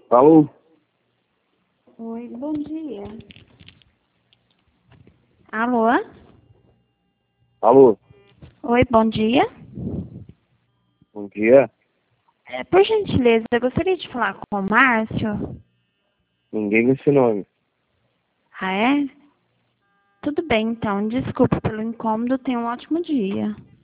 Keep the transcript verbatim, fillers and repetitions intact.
Alô? Oi, bom dia. Alô? Alô? Oi, bom dia. Bom dia. É, por gentileza, eu gostaria de falar com o Márcio. Ninguém com esse nome. Ah, é? Tudo bem, então. Desculpa pelo incômodo. Tenha um ótimo dia.